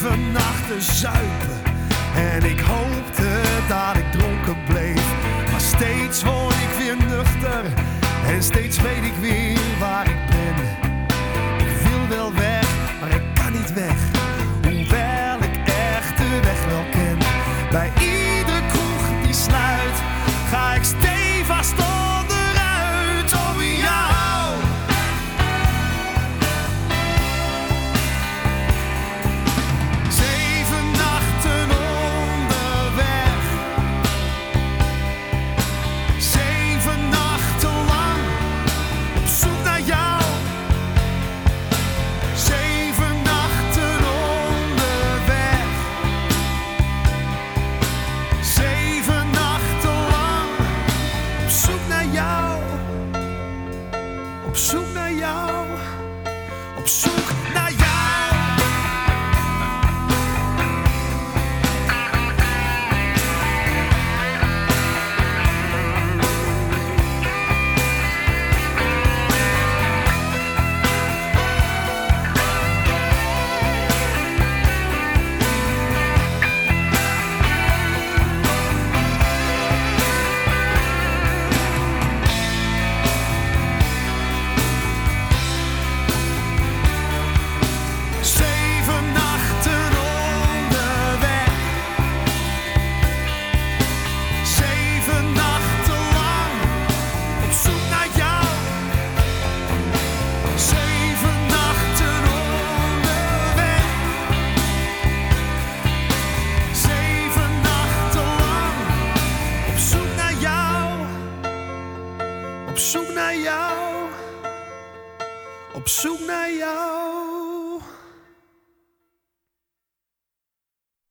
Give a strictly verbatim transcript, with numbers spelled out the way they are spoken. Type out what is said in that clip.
zeven nachten zuipen en ik hoopte dat ik dronken bleef. Maar steeds word ik weer nuchter en steeds weet ik weer waar ik ben. Ik wil wel weg, maar ik kan niet weg, hoewel ik echt de weg wel ken. Bij iedere kroeg die sluit, ga ik stevast onderuit om jou. Zeven nachten onderweg, zeven nachten lang op zoek naar jou. Zeven nachten onderweg, zeven nachten lang op zoek naar jou, op zoek naar jou, op zoek naar jou. Zeven nachten onderweg, zeven nachten lang op zoek naar jou. Zeven nachten onderweg, zeven nachten lang op zoek naar jou, op zoek naar jou, op zoek naar jou.